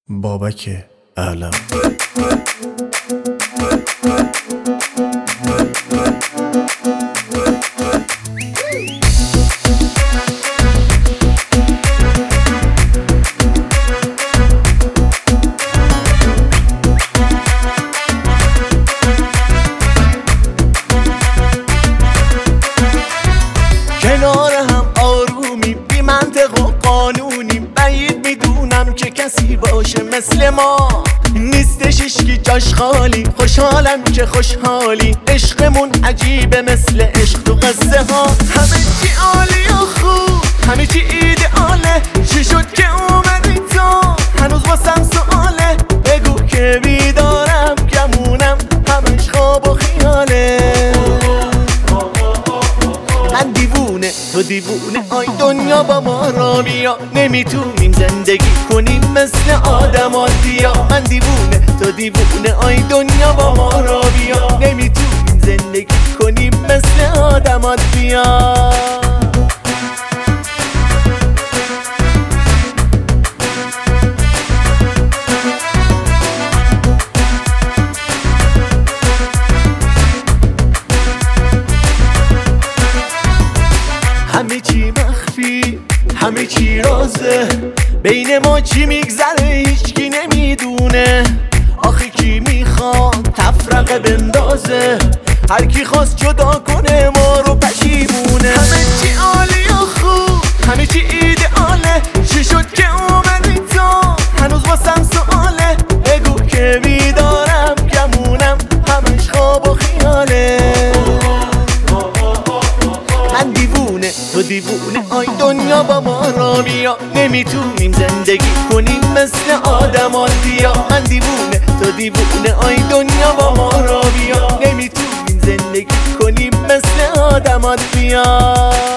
بابک اعلم. کنار هم آرومی بی منطق و قانونی، بعید میدونم که کسی باشه مثل ما. نیستش هیچکی جاش خالی، خوشحالم که خوشحالی. عشقمون عجیبه مثل عشق تو قصه ها. همه چی عالی و خوب، همه چی ایدئاله. چی شد که اومدی تو؟ هنوز واسم سواله. بگو که بیدارم گمونم همش خواب و خیاله. من دیوونه تو دیوونه، آی دنیا با ما را بیا. نمیتونیم زندگی کنیم مثل آدماتیا. من دیوونه تو دیوونه، آی دنیا با ما را بیا. نمیتونیم زندگی کنیم مثل آدماتیا. همه چی مخفی، همه چی رازه. بین ما چی میگذره هیچکی نمیدونه. آخه کی میخواد تفرقه بندازه؟ هر کی خواست جدا کنه ما رو پشیمونه. همه چی عالی و خوب، همه چی ایدئاله. چی شد که اومدی تو؟ هنوز واسم سواله. بگو که بیدارم گمونم همش خواب و خیاله. من دیوونه تو دیوونه، آی دنیا با ما را بیا. نمیتونیم زندگی کنیم مثل آدماتیا. من دیوونه تو دیوونه، آی دنیا با ما را بیا. نمیتونیم زندگی کنیم مثل آدماتیا.